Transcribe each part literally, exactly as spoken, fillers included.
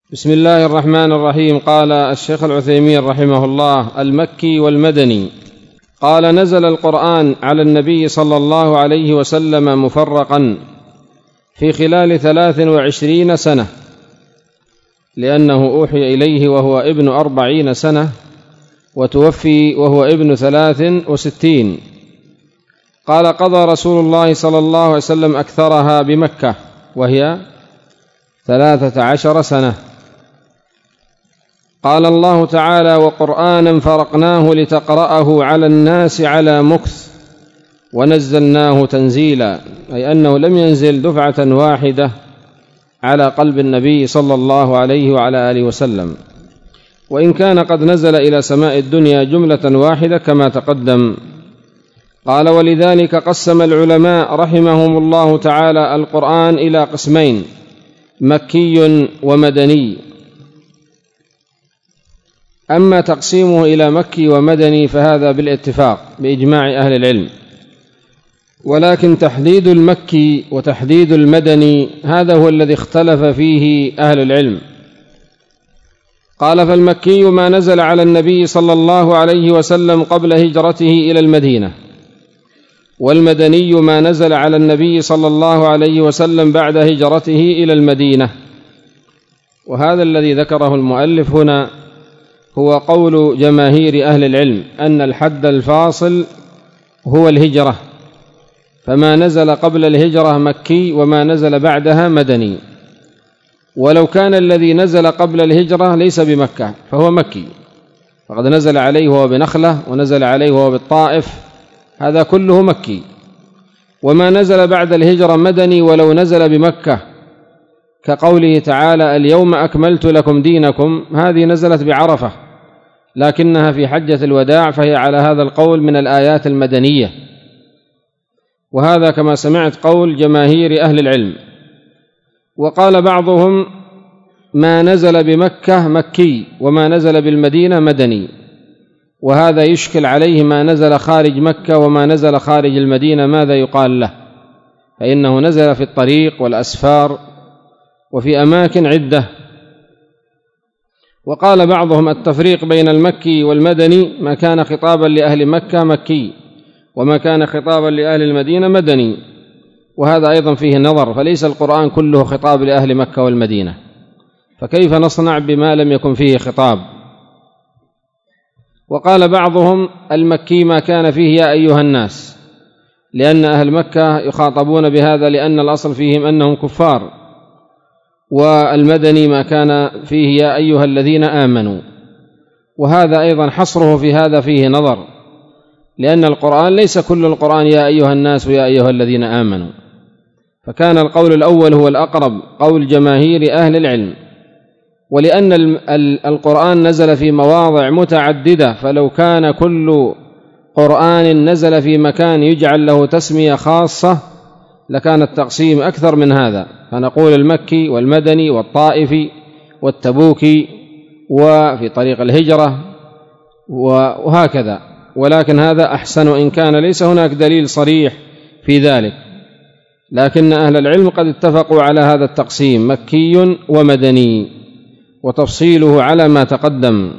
بسم الله الرحمن الرحيم. قال الشيخ العثيمين رحمه الله: المكي والمدني. قال: نزل القرآن على النبي صلى الله عليه وسلم مفرقا في خلال ثلاث وعشرين سنة، لأنه أوحي إليه وهو ابن أربعين سنة، وتوفي وهو ابن ثلاث وستين. قال: قضى رسول الله صلى الله عليه وسلم أكثرها بمكة وهي ثلاثة عشر سنة. قال الله تعالى: وقرآنا فرقناه لتقرأه على الناس على مكث ونزلناه تنزيلا، أي أنه لم ينزل دفعة واحدة على قلب النبي صلى الله عليه وعلى آله وسلم، وإن كان قد نزل إلى سماء الدنيا جملة واحدة كما تقدم. قال: ولذلك قسم العلماء رحمهم الله تعالى القرآن إلى قسمين: مكي ومدني. أما تقسيمه إلى مكي ومدني فهذا بالاتفاق بإجماع أهل العلم، ولكن تحديد المكي وتحديد المدني هذا هو الذي اختلف فيه أهل العلم. قال: فالمكي ما نزل على النبي صلى الله عليه وسلم قبل هجرته إلى المدينة، والمدني ما نزل على النبي صلى الله عليه وسلم بعد هجرته إلى المدينة. وهذا الذي ذكره المؤلف هنا هو قول جماهير أهل العلم، أن الحد الفاصل هو الهجرة، فما نزل قبل الهجرة مكي وما نزل بعدها مدني. ولو كان الذي نزل قبل الهجرة ليس بمكة فهو مكي، فقد نزل عليه وهو بنخلة ونزل عليه وهو بالطائف، هذا كله مكي. وما نزل بعد الهجرة مدني ولو نزل بمكة، كقوله تعالى: اليوم أكملت لكم دينكم، هذه نزلت بعرفة لكنها في حجة الوداع، فهي على هذا القول من الآيات المدنية. وهذا كما سمعت قول جماهير أهل العلم. وقال بعضهم: ما نزل بمكة مكي وما نزل بالمدينة مدني، وهذا يشكل عليه ما نزل خارج مكة وما نزل خارج المدينة ماذا يقال له، فإنه نزل في الطريق والأسفار وفي أماكن عدة. وقال بعضهم: التفريق بين المكي والمدني ما كان خطابا لأهل مكة مكي، وما كان خطابا لأهل المدينة مدني، وهذا أيضا فيه نظر، فليس القرآن كله خطاب لأهل مكة والمدينة، فكيف نصنع بما لم يكن فيه خطاب؟ وقال بعضهم: المكي ما كان فيه يا أيها الناس، لأن أهل مكة يخاطبون بهذا لأن الأصل فيهم أنهم كفار، والمدني ما كان فيه يا أيها الذين آمنوا. وهذا أيضا حصره في هذا فيه نظر، لأن القرآن ليس كل القرآن يا أيها الناس ويا أيها الذين آمنوا، فكان القول الأول هو الأقرب، قول جماهير أهل العلم. ولأن القرآن نزل في مواضع متعددة، فلو كان كل قرآن نزل في مكان يجعل له تسمية خاصة لكان التقسيم أكثر من هذا، فنقول المكي والمدني والطائفي والتبوكي وفي طريق الهجرة وهكذا، ولكن هذا أحسن إن كان ليس هناك دليل صريح في ذلك، لكن أهل العلم قد اتفقوا على هذا التقسيم مكي ومدني، وتفصيله على ما تقدم.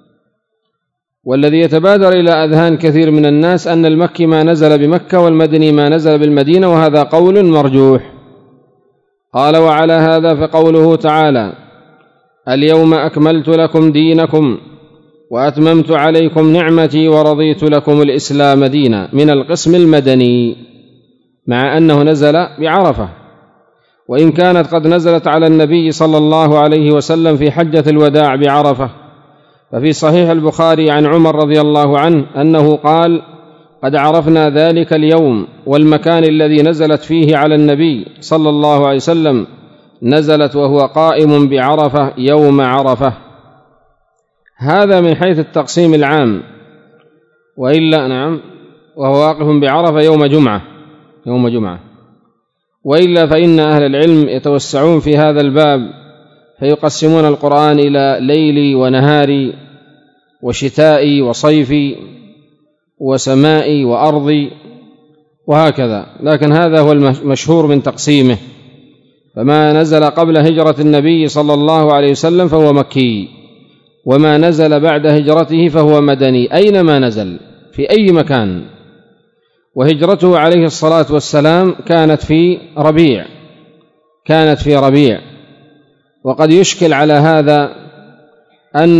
والذي يتبادر إلى أذهان كثير من الناس أن المكي ما نزل بمكة والمدني ما نزل بالمدينة، وهذا قول مرجوح. قال: وعلى هذا فقوله تعالى: اليوم أكملت لكم دينكم وأتممت عليكم نعمتي ورضيت لكم الإسلام دينا، من القسم المدني، مع أنه نزل بعرفة، وإن كانت قد نزلت على النبي صلى الله عليه وسلم في حجة الوداع بعرفة. ففي صحيح البخاري عن عمر رضي الله عنه أنه قال: قد عرفنا ذلك اليوم والمكان الذي نزلت فيه على النبي صلى الله عليه وسلم، نزلت وهو قائم بعرفة يوم عرفة. هذا من حيث التقسيم العام، وإلا نعم وهو واقف بعرفة يوم جمعة يوم جمعة وإلا فإن أهل العلم يتوسعون في هذا الباب، فيقسمون القرآن إلى ليلي ونهاري وشتائي وصيفي وسمائي وأرضي وهكذا، لكن هذا هو المشهور من تقسيمه، فما نزل قبل هجرة النبي صلى الله عليه وسلم فهو مكي، وما نزل بعد هجرته فهو مدني أينما نزل في أي مكان. وهجرته عليه الصلاة والسلام كانت في ربيع كانت في ربيع وقد يشكل على هذا أن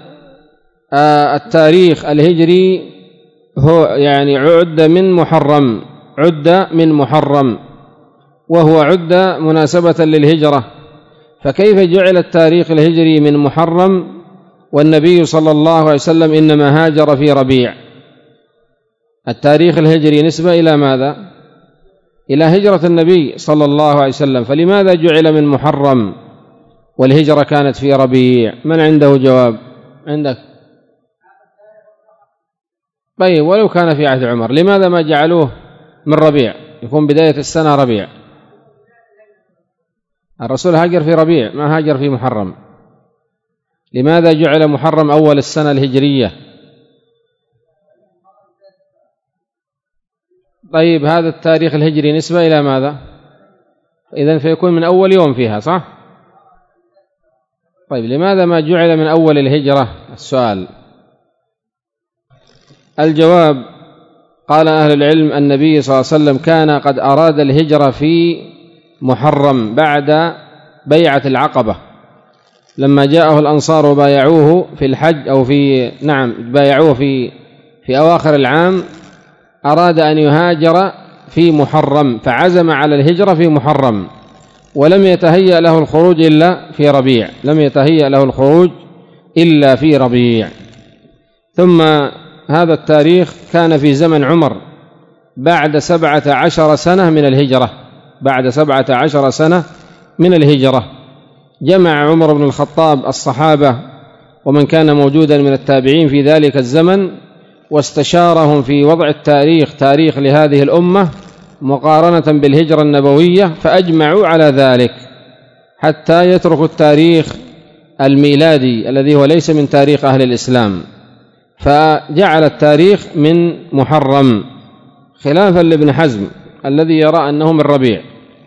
التاريخ الهجري هو يعني عد من محرم عد من محرم وهو عد مناسبة للهجرة، فكيف جعل التاريخ الهجري من محرم والنبي صلى الله عليه وسلم إنما هاجر في ربيع؟ التاريخ الهجري نسبة إلى ماذا؟ إلى هجرة النبي صلى الله عليه وسلم، فلماذا جعل من محرم والهجرة كانت في ربيع؟ من عنده جواب؟ عندك؟ طيب، ولو كان في عهد عمر لماذا ما جعلوه من ربيع؟ يكون بداية السنة ربيع. الرسول هاجر في ربيع ما هاجر في محرم، لماذا جعل محرم أول السنة الهجرية؟ طيب، هذا التاريخ الهجري نسبة إلى ماذا؟ إذن فيكون من أول يوم فيها، صح؟ طيب، لماذا ما جعل من أول الهجرة؟ السؤال. الجواب: قال أهل العلم النبي صلى الله عليه وسلم كان قد أراد الهجرة في محرم بعد بيعة العقبة، لما جاءه الأنصار وبايعوه في الحج أو في نعم بايعوه في في أواخر العام، أراد أن يهاجر في محرم فعزم على الهجرة في محرم، ولم يتهيأ له الخروج إلا في ربيع لم يتهيأ له الخروج إلا في ربيع. ثم هذا التاريخ كان في زمن عمر بعد سبعة عشر سنة من الهجرة بعد سبعة عشر سنة من الهجرة جمع عمر بن الخطاب الصحابة ومن كان موجودا من التابعين في ذلك الزمن، واستشارهم في وضع التاريخ تاريخ لهذه الأمة مقارنة بالهجرة النبوية، فأجمعوا على ذلك حتى يتركوا التاريخ الميلادي الذي هو ليس من تاريخ أهل الإسلام، فجعل التاريخ من محرم خلافا لابن حزم الذي يرى أنه من ربيع.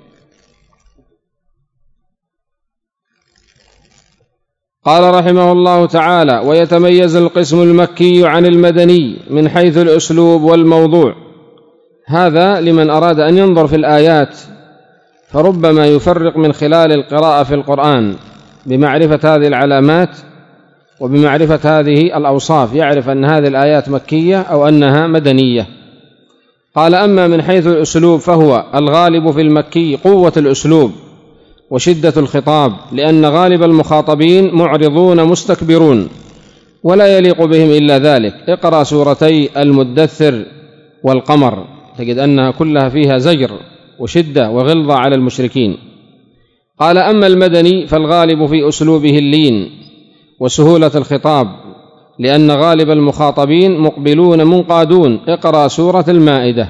قال رحمه الله تعالى: ويتميز القسم المكي عن المدني من حيث الأسلوب والموضوع. هذا لمن أراد أن ينظر في الآيات، فربما يفرق من خلال القراءة في القرآن بمعرفة هذه العلامات وبمعرفة هذه الأوصاف، يعرف أن هذه الآيات مكية أو أنها مدنية. قال: أما من حيث الأسلوب فهو الغالب في المكي قوة الأسلوب وشدة الخطاب، لأن غالب المخاطبين معرضون مستكبرون ولا يليق بهم إلا ذلك. اقرأ سورتي المدثر والقمر تجد أنها كلها فيها زجر وشدة وغلظة على المشركين. قال: أما المدني فالغالب في أسلوبه اللين وسهولة الخطاب، لأن غالب المخاطبين مقبلون منقادون. اقرأ سورة المائدة.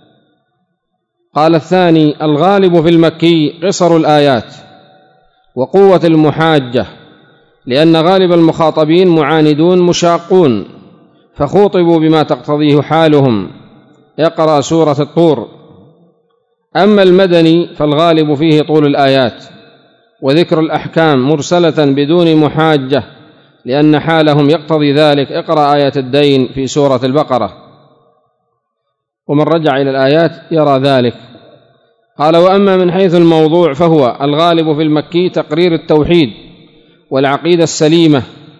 قال: الثاني الغالب في المكي قصر الآيات وقوة المحاجة، لأن غالب المخاطبين معاندون مشاقون فخوطبوا بما تقتضيه حالهم. اقرأ سورة الطور. أما المدني فالغالب فيه طول الآيات وذكر الأحكام مرسلة بدون محاجة، لأن حالهم يقتضي ذلك. اقرأ آية الدين في سورة البقرة، ومن رجع إلى الآيات يرى ذلك. قال: وأما من حيث الموضوع فهو الغالب في المكي تقرير التوحيد والعقيدة السليمة،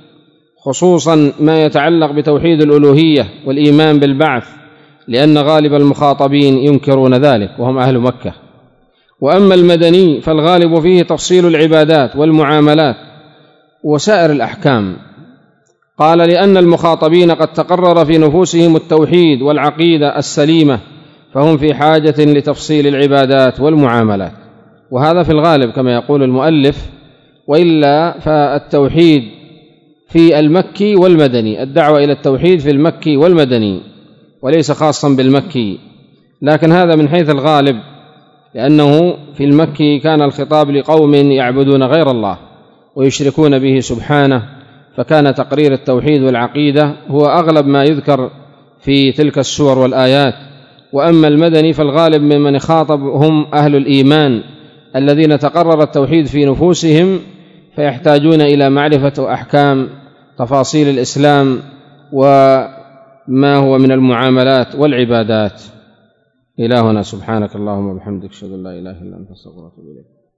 خصوصا ما يتعلق بتوحيد الألوهية والإيمان بالبعث، لأن غالب المخاطبين ينكرون ذلك وهم أهل مكة. وأما المدني فالغالب فيه تفصيل العبادات والمعاملات وسائر الأحكام. قال: لأن المخاطبين قد تقرر في نفوسهم التوحيد والعقيدة السليمة، فهم في حاجة لتفصيل العبادات والمعاملات، وهذا في الغالب كما يقول المؤلف. وإلا فالتوحيد في المكي والمدني، الدعوة إلى التوحيد في المكي والمدني وليس خاصا بالمكي، لكن هذا من حيث الغالب، لأنه في المكي كان الخطاب لقوم يعبدون غير الله ويشركون به سبحانه، فكان تقرير التوحيد والعقيدة هو أغلب ما يذكر في تلك السور والآيات. وأما المدني فالغالب ممن يخاطب هم أهل الإيمان الذين تقرر التوحيد في نفوسهم فيحتاجون إلى معرفة أحكام تفاصيل الإسلام وما هو من المعاملات والعبادات. إلهنا سبحانك اللهم وبحمدك أشهد أن لا إله إلا أنت أستغفرك وأتوب إليك.